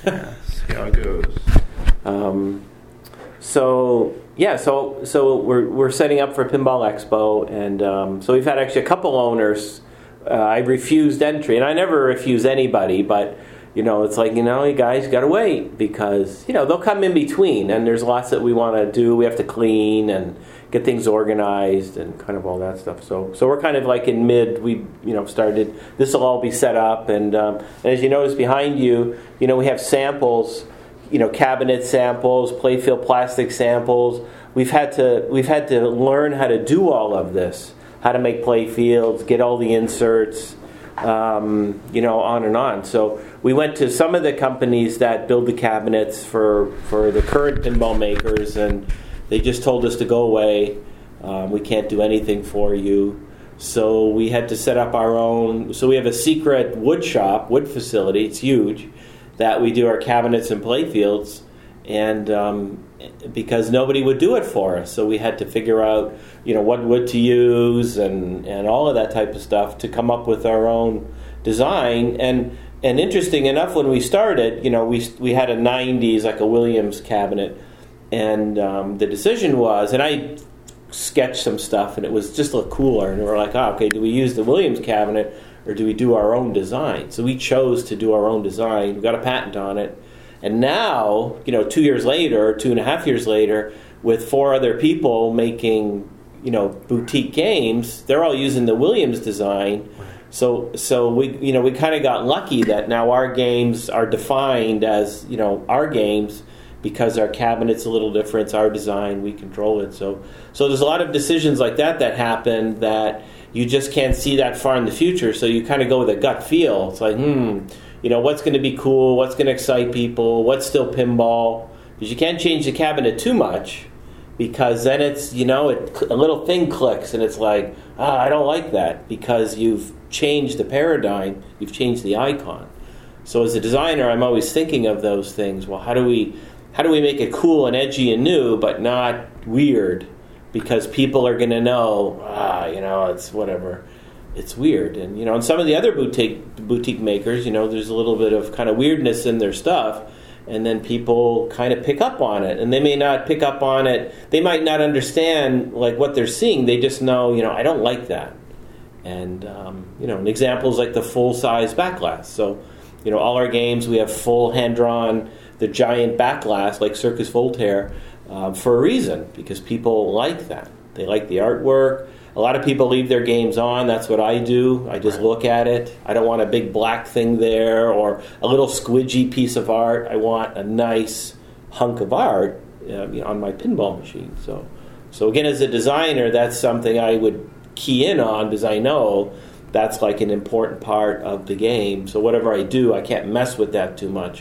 Yeah, see how it goes. So we're setting up for Pinball Expo, and so we've had actually a couple owners. I refused entry, and I never refuse anybody, but it's like, you guys got to wait, because they'll come in between, and there's lots that we want to do. We have to clean and get things organized and kind of all that stuff. So we're kind of like in mid. We started. This will all be set up, and as you notice behind you, we have samples. Cabinet samples, playfield plastic samples. We've had to learn how to do all of this, how to make playfields, get all the inserts, on and on. So we went to some of the companies that build the cabinets for the current pinball makers, and they just told us to go away. We can't do anything for you. So we had to set up our own. So we have a secret wood facility. It's huge. That we do our cabinets and playfields, and because nobody would do it for us, so we had to figure out, what wood to use and all of that type of stuff to come up with our own design. And interesting enough, when we started, we had a 90s, like a Williams cabinet, and the decision was, and I sketched some stuff, and it was just look cooler, and we were like, okay, do we use the Williams cabinet, or do we do our own design? So we chose to do our own design. We got a patent on it. And now, 2 years later, 2.5 years later, with 4 other people making, boutique games, they're all using the Williams design. So we kind of got lucky that now our games are defined as, our games, because our cabinet's a little different. It's our design. We control it. So there's a lot of decisions like that happen that you just can't see that far in the future, so you kind of go with a gut feel. It's like, what's going to be cool? What's going to excite people? What's still pinball? Because you can't change the cabinet too much, because then it's, a little thing clicks, and it's like, I don't like that, because you've changed the paradigm, you've changed the icon. So as a designer, I'm always thinking of those things. Well, how do we make it cool and edgy and new, but not weird? Because people are going to know, it's whatever. It's weird. And, and some of the other boutique makers, there's a little bit of kind of weirdness in their stuff. And then people kind of pick up on it. And they may not pick up on it. They might not understand, like, what they're seeing. They just know, I don't like that. And, an example is like the full-size back glass. So, all our games, we have full hand-drawn, the giant back glass, like Circus Voltaire, for a reason, because people like that. They like the artwork. A lot of people leave their games on. That's what I do. I just look at it. I don't want a big black thing there or a little squidgy piece of art. I want a nice hunk of art on my pinball machine. So again, as a designer, that's something I would key in on, because I know that's like an important part of the game. So whatever I do, I can't mess with that too much.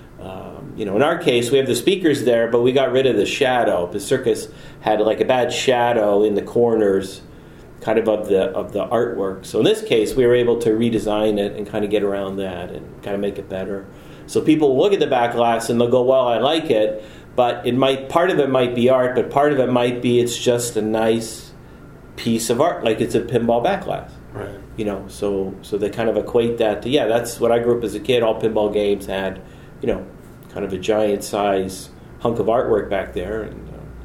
In our case, we have the speakers there, but we got rid of the shadow. The Circus had like a bad shadow in the corners, kind of the artwork. So in this case, we were able to redesign it and kind of get around that and kind of make it better. So people look at the back glass and they'll go, "Well, I like it," but part of it might be art, but part of it might be it's just a nice piece of art, like it's a pinball back glass. Right. So they kind of equate that to, that's what I grew up as a kid. All pinball games had, kind of a giant size hunk of artwork back there, and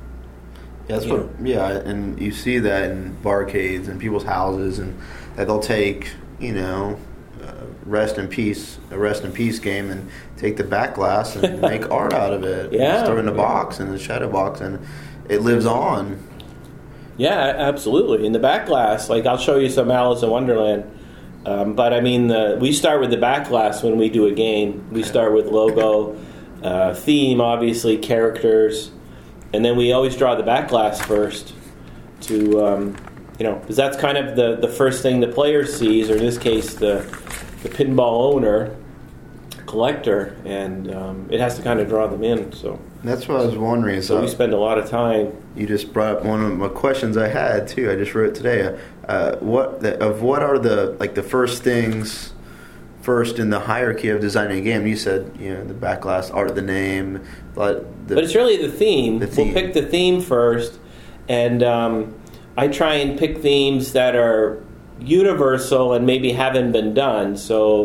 and you see that in barcades and people's houses, and that they'll take a rest in peace game and take the back glass and make art out of it. Yeah, throw it in a box, in the shadow box, and it lives on. Yeah, absolutely. In the back glass, like I'll show you some Alice in Wonderland. But I mean, we start with the back glass when we do a game. We start with logo, theme, obviously, characters, and then we always draw the back glass first to, because that's kind of the first thing the player sees, or in this case, the pinball owner, collector, and it has to kind of draw them in. So that's what I was wondering. So we spend a lot of time. You just brought up one of my questions I had too. I just wrote today. What are the first things first in the hierarchy of designing a game? You said the back glass, art, the name, but it's really the theme. We'll pick the theme first, and I try and pick themes that are universal and maybe haven't been done. So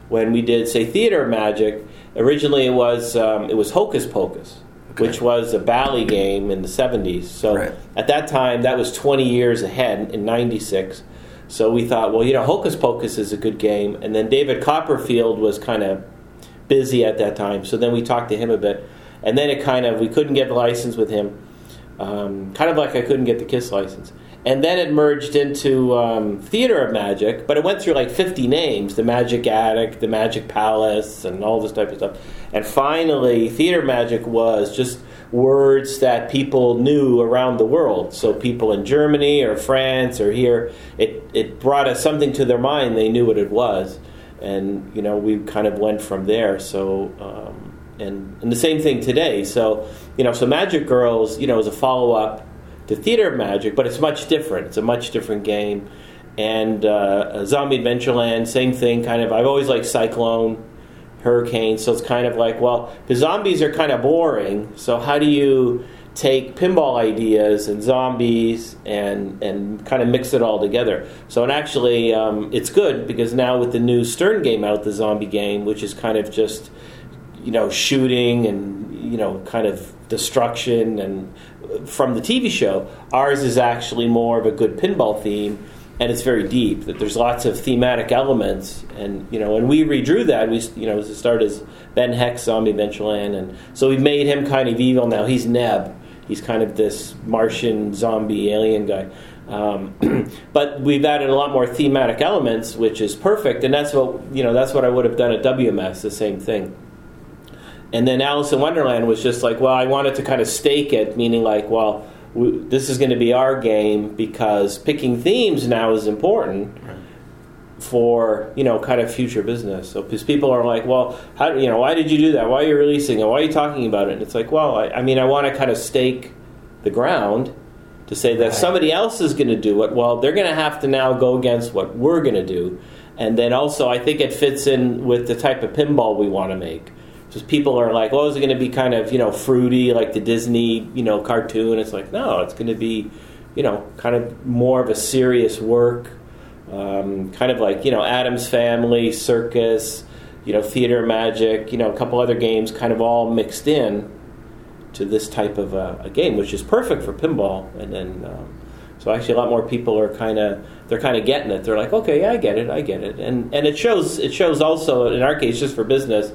when we did, say, Theater of Magic, originally it was Hocus Pocus, which was a Bally game in the 70s. So at that time, that was 20 years ahead in 96. So we thought, well, Hocus Pocus is a good game. And then David Copperfield was kind of busy at that time. So then we talked to him a bit. And then we couldn't get the license with him. Kind of like I couldn't get the KISS license. And then it merged into Theater of Magic, but it went through like 50 names, the Magic Attic, the Magic Palace, and all this type of stuff. And finally, Theater of Magic was just words that people knew around the world. So people in Germany or France or here, it brought us something to their mind. They knew what it was. And, we kind of went from there. So, and the same thing today. So, so Magic Girls, is a follow-up to Theater of Magic, but it's much different. It's a much different game. And Zombie Adventureland, same thing. I've always liked Cyclone, Hurricane. So it's kind of like, well, the zombies are kind of boring. So how do you take pinball ideas and zombies and kind of mix it all together? So and actually, it's good because now with the new Stern game out, the zombie game, which is kind of just shooting and kind of destruction and from the TV show, ours is actually more of a good pinball theme, and it's very deep. That there's lots of thematic elements, and and we redrew that. We as it started as Ben Heck's Zombie Adventureland, and so we made him kind of evil. Now he's Neb. He's kind of this Martian zombie alien guy. But we've added a lot more thematic elements, which is perfect, and that's what I would have done at WMS. The same thing. And then Alice in Wonderland was just like, well, I wanted to kind of stake it, meaning like, well, this is going to be our game because picking themes now is important for, kind of future business. So because people are like, well, how, why did you do that? Why are you releasing it? Why are you talking about it? And it's like, well, I want to kind of stake the ground to say that if somebody else is going to do it, well, they're going to have to now go against what we're going to do. And then also I think it fits in with the type of pinball we want to make. Just people are like, well, is it going to be kind of, fruity like the Disney, cartoon? It's like, no, it's going to be, kind of more of a serious work. Kind of like, Addams Family, Circus, Theater Magic, a couple other games kind of all mixed in to this type of a game, which is perfect for pinball. And then, so actually a lot more people are they're kind of getting it. They're like, okay, yeah, I get it. And it shows also, in our case, just for business,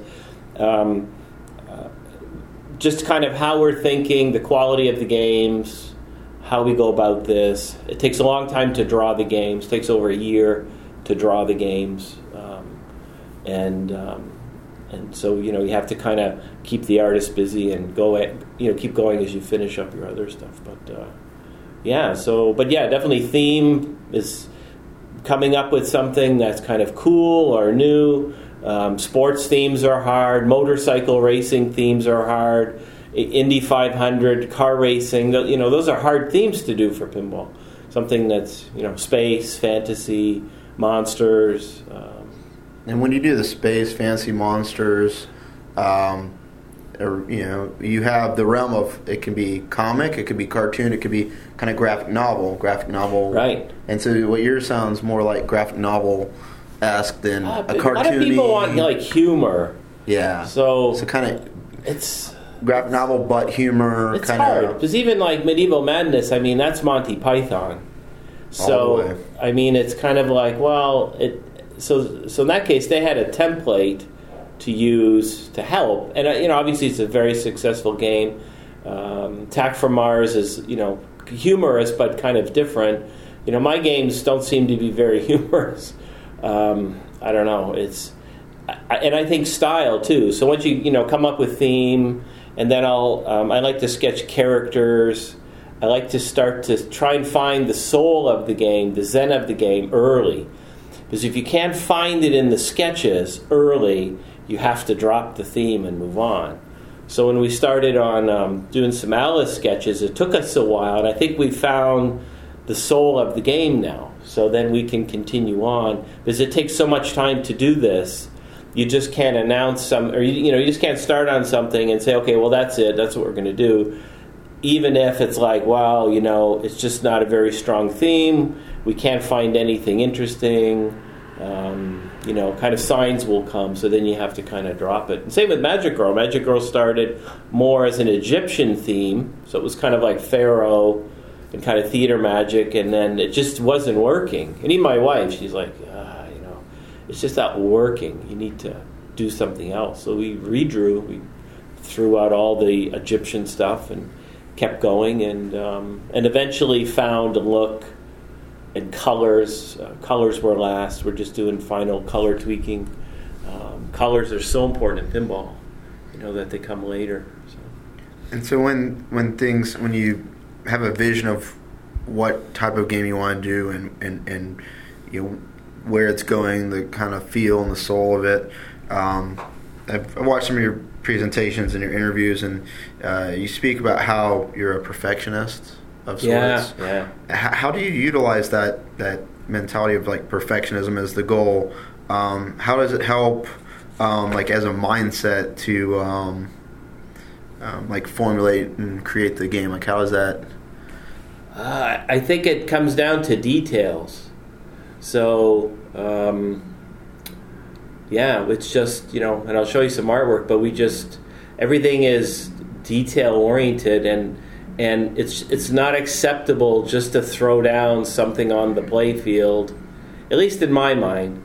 just kind of how we're thinking, the quality of the games, how we go about this. It takes a long time to draw the games. It takes over a year to draw the games, and so you have to kind of keep the artist busy and keep going as you finish up your other stuff. But definitely theme is coming up with something that's kind of cool or new. Sports themes are hard. Motorcycle racing themes are hard. Indy 500, car racing. Those are hard themes to do for pinball. Something that's space, fantasy, monsters. And when you do the space, fantasy, monsters, you have the realm of it can be comic, it could be cartoon, it could be kind of graphic novel. Right. And so what yours sounds more like graphic novel. Than a cartoony. A lot of people want like humor. Yeah. So kind of it's graphic novel, but humor. It's hard because even like Medieval Madness. I mean, that's Monty Python. So it's kind of like So in that case, they had a template to use to help, and obviously it's a very successful game. Attack from Mars is humorous but kind of different. My games don't seem to be very humorous. I don't know. And I think style too. So once you come up with theme, and then I like to sketch characters. I like to start to try and find the soul of the game, the zen of the game early, because if you can't find it in the sketches early, you have to drop the theme and move on. So when we started on doing some Alice sketches, it took us a while, and I think we found the soul of the game now. So then we can continue on, because it takes so much time to do this. You just can't announce you just can't start on something and say, okay, well that's it, that's what we're going to do. Even if it's like, wow, it's just not a very strong theme. We can't find anything interesting. kind of signs will come, so then you have to kind of drop it. And same with Magic Girl. Magic Girl started more as an Egyptian theme, so it was kind of like Pharaoh and kind of theater magic, and then it just wasn't working. And even my wife, she's like, it's just not working. You need to do something else. So we redrew. We threw out all the Egyptian stuff and kept going, and eventually found a look and colors. Colors were last. We're just doing final color tweaking. Colors are so important in pinball, that they come later. So. And so when you have a vision of what type of game you want to do and where it's going, the kind of feel and the soul of it. I've watched some of your presentations and your interviews, and you speak about how you're a perfectionist of sorts. Yeah. How do you utilize that mentality of like perfectionism as the goal? How does it help, as a mindset to formulate and create the game? Like, how is that? I think it comes down to details. So, it's just, and I'll show you some artwork, but everything is detail-oriented, and it's not acceptable just to throw down something on the play field, at least in my mind.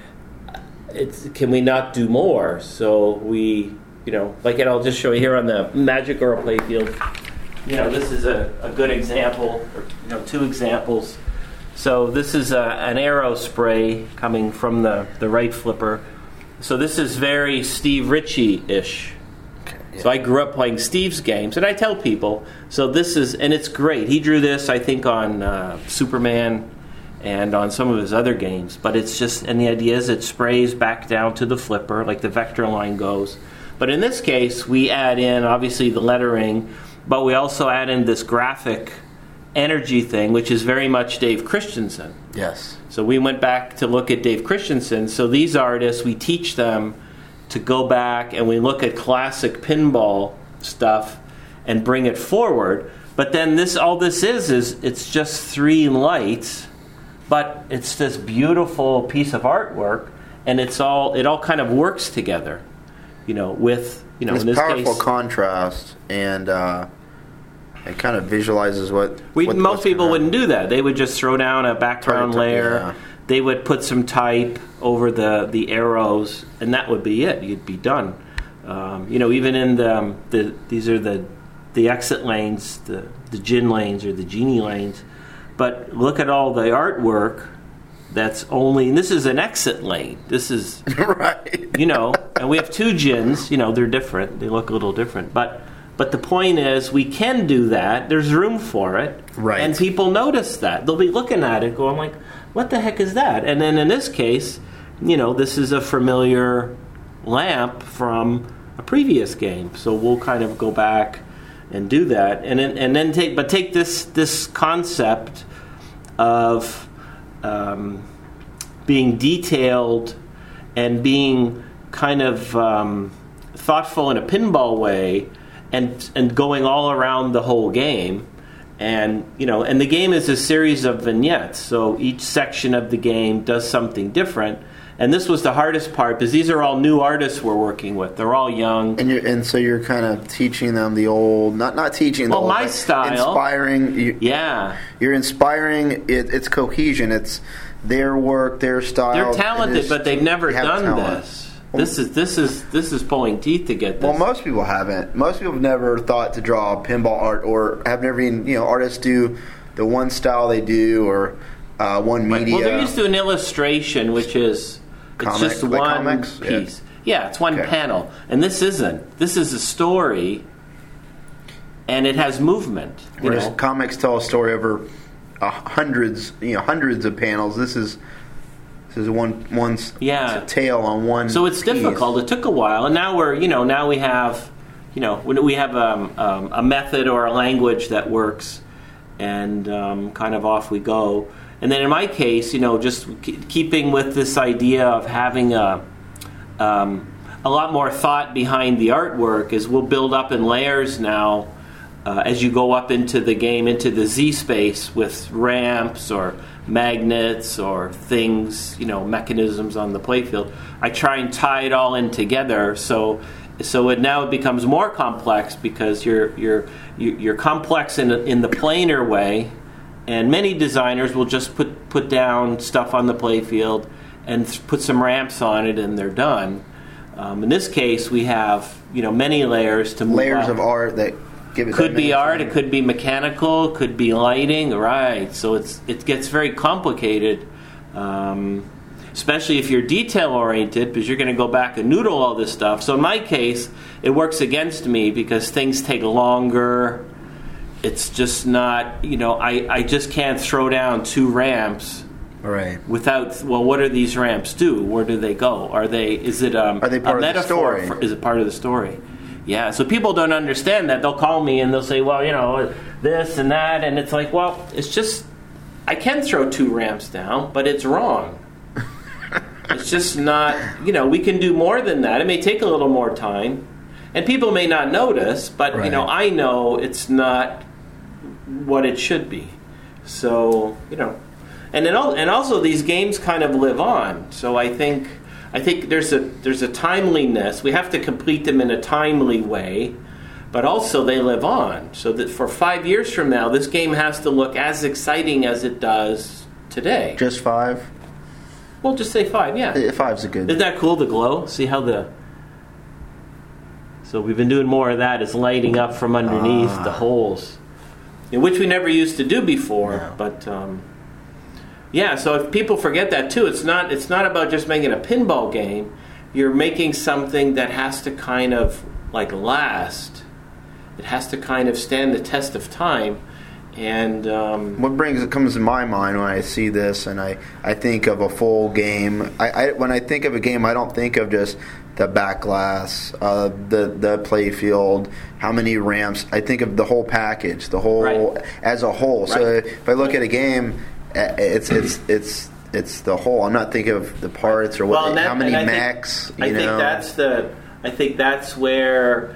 Can we not do more? So we, and I'll just show you here on the Magic Girl play field. This is a good example, or, two examples. So this is an arrow spray coming from the right flipper. So this is very Steve Ritchie-ish. Okay, yeah. So I grew up playing Steve's games, and I tell people, and it's great. He drew this, I think, on Superman and on some of his other games. But it's just, and the idea is it sprays back down to the flipper, like the vector line goes. But in this case, we add in, obviously, the lettering, but we also add in this graphic energy thing, which is very much Dave Christensen. Yes. So we went back to look at Dave Christensen. So these artists, we teach them to go back and we look at classic pinball stuff and bring it forward. But then all this is it's just three lights, but it's this beautiful piece of artwork, and it all kind of works together, with this in this powerful case, contrast and. It kind of visualizes what most people wouldn't do that. They would just throw down a background layer. Yeah. They would put some type over the arrows, and that would be it. You'd be done. Even in these are the exit lanes, the Jin lanes or the Genie lanes. But look at all the artwork. That's only, and this is an exit lane. This is right. And we have two Jins. They're different. They look a little different, But the point is, we can do that. There's room for it. Right. And people notice that. They'll be looking at it going like, what the heck is that? And then in this case, this is a familiar lamp from a previous game. So we'll kind of go back and do that. And then take this concept of being detailed and being kind of thoughtful in a pinball way, and going all around the whole game, and the game is a series of vignettes. So each section of the game does something different, and this was the hardest part because these are all new artists we're working with. They're all young, and so you're kind of teaching them the old, not teaching. Well, my style, inspiring. You're inspiring. It's cohesion. It's their work, their style. They're talented, but they've never done this. This is pulling teeth to get this. Well, most people haven't. Most people have never thought to draw pinball art, or have never even, artists do the one style they do, or one media. Well, they're used to an illustration, which is it's just one piece. Yeah, it's one panel, and this isn't. This is a story, and it has movement. Comics tell a story over hundreds of panels. This is one it's a tale on one. So it's piece. difficult. It took a while, and now now we have a method or a language that works, and kind of off we go. And then in my case, just keeping with this idea of having a lot more thought behind the artwork, is we'll build up in layers now as you go up into the game, into the Z space with ramps or magnets or things, mechanisms on the playfield. I try and tie it all in together, so it now becomes more complex because you're complex in the planar way, and many designers will just put down stuff on the playfield and put some ramps on it, and they're done. In this case, we have many layers to move layers up. of art that give it. Could be art, it could be mechanical, could be lighting, right? So it gets very complicated, especially if you're detail oriented, because you're going to go back and noodle all this stuff. So in my case, it works against me because things take longer. It's just not, I just can't throw down 2 ramps. Right. Without, what do these ramps do? Where do they go? Is it are they part a of the metaphor? story? Is it part of the story? Yeah, so people don't understand that. They'll call me and they'll say, well, this and that. And it's like, well, it's just, I can throw 2 ramps down, but it's wrong. It's just not, we can do more than that. It may take a little more time. And people may not notice, but, right. I know it's not what it should be. So, And also these games kind of live on. So I think there's a timeliness. We have to complete them in a timely way, but also they live on. So that for 5 years from now, this game has to look as exciting as it does today. Just 5? Well, just say 5. Yeah, 5's a good. Isn't that cool? The glow. See how So we've been doing more of that. It's lighting up from underneath the holes, which we never used to do before. No. But. Yeah, so if people forget that too, it's not about just making a pinball game. You're making something that has to kind of last. It has to kind of stand the test of time. And what comes to my mind when I see this, and I think of a full game. When I think of a game, I don't think of just the back glass, the play field, how many ramps. I think of the whole package, the whole right. as a whole. Right. So if I look at a game, it's the whole. I'm not thinking of the parts or how many mechs. I think that's where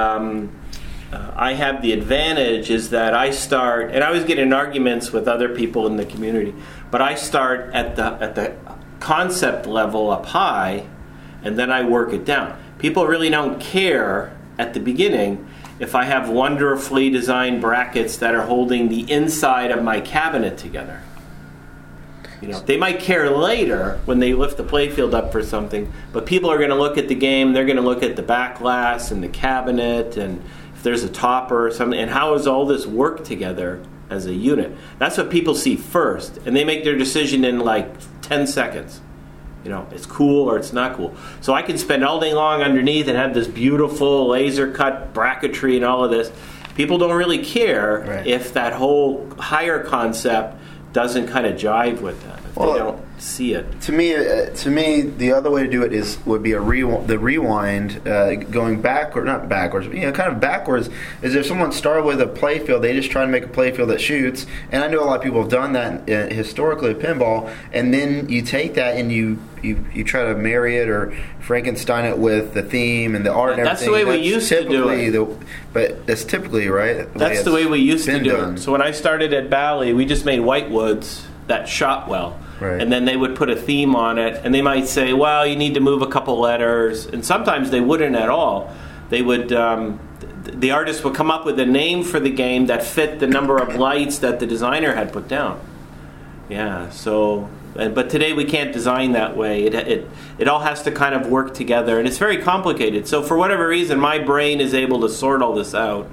I have the advantage is that I start, and I always get in arguments with other people in the community, but I start at the concept level up high, and then I work it down. People really don't care at the beginning if I have wonderfully designed brackets that are holding the inside of my cabinet together. They might care later when they lift the playfield up for something, but people are going to look at the game, they're going to look at the back glass and the cabinet, and if there's a topper or something, and how does all this work together as a unit? That's what people see first, and they make their decision in 10 seconds. It's cool or it's not cool. So I can spend all day long underneath and have this beautiful laser cut bracketry and all of this. People don't really care right. if that whole higher concept doesn't kind of jive with them. If they don't see it. To me, the other way to do it would be the rewind, going not backwards, kind of backwards. Is if someone started with a playfield, they just try to make a playfield that shoots. And I know a lot of people have done that historically with pinball. And then you take that and you try to marry it or Frankenstein it with the theme and the art and that's everything. The way we used to do it. But that's typically, right? That's the way we used to do done. it. So when I started at Bally, we just made whitewoods that shot well. Right. And then they would put a theme on it, and they might say, well, you need to move a couple letters. And sometimes they wouldn't at all. They would, the artist would come up with a name for the game that fit the number of lights that the designer had put down. Yeah, so, but today we can't design that way. It all has to kind of work together, and it's very complicated. So for whatever reason, my brain is able to sort all this out.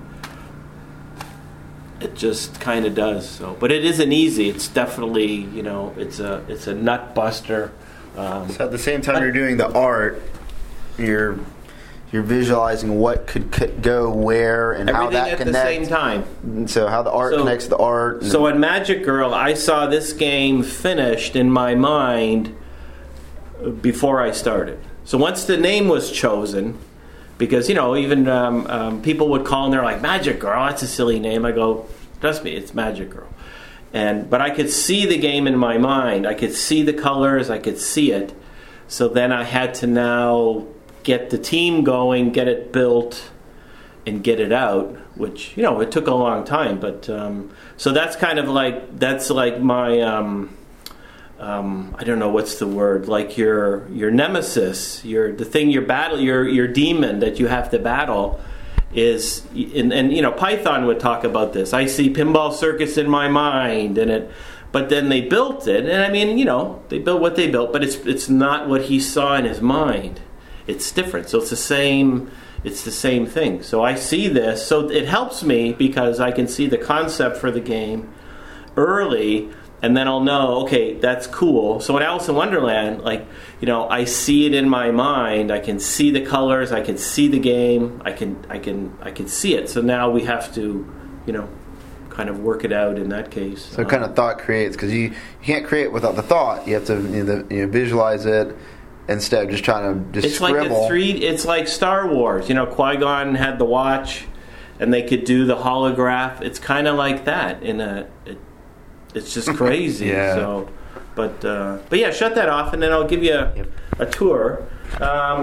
It just kind of does. So, but it isn't easy. It's definitely, it's a nut buster. So at the same time you're doing the art, you're visualizing what could go where and how that connects. Everything at the same time. So how the art connects to the art. So at Magic Girl, I saw this game finished in my mind before I started. So once the name was chosen, because, even people would call and they're like, Magic Girl, that's a silly name. I go, trust me, it's Magic Girl. But I could see the game in my mind. I could see the colors. I could see it. So then I had to now get the team going, get it built, and get it out, which it took a long time. But so that's kind of like my I don't know what's the word, like your nemesis, the thing you battle, your demon that you have to battle is, and Python would talk about this. I see Pinball Circus in my mind, but then they built it, and I mean, they built what they built, but it's not what he saw in his mind. It's different. So it's the same thing. So I see this, so it helps me because I can see the concept for the game early, and then I'll know, okay, that's cool. So in Alice in Wonderland, I see it in my mind. I can see the colors. I can see the game. I can see it. So now we have to, kind of work it out in that case. So kind of thought creates, because you can't create without the thought. You have to visualize it instead of just trying to just scribble. It's like Star Wars. Qui-Gon had the watch, and they could do the holograph. It's kind of like that. It's just crazy. Yeah. So, but yeah, shut that off, and then I'll give you a tour.